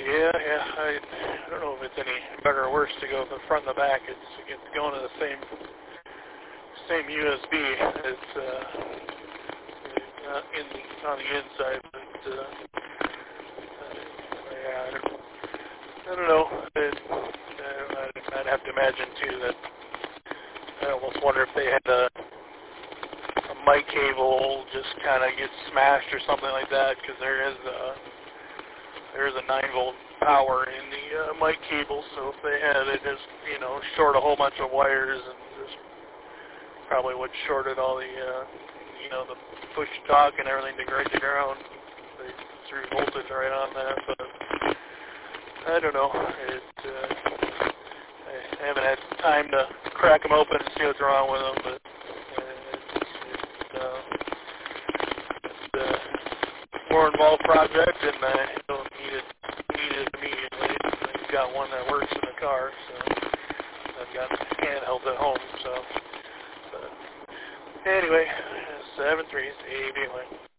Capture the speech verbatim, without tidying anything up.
Yeah, yeah. I, I don't know if it's any better or worse to go with the front and the back. It's, it's going to the same same U S B as uh, uh, in the, on the inside. But uh, uh, yeah, I don't, I don't know. It, uh, I'd have to imagine too that I almost wonder if they had a, a mic cable just kind of get smashed or something like that, because there is a There's a nine volt power in the uh, mic cable, so if they had it just, you know, short a whole bunch of wires and just probably would shorted all the, uh, you know, the push talk and everything to right to ground. They threw voltage right on that, but I don't know. It, uh, I haven't had time to crack them open and see what's wrong with them, but uh, it's, it's, uh, it's uh, more involved project, and I don't need it, need it immediately. I've got one that works in the car, so I've got handhelds at home, so. But anyway, seven three, A B one.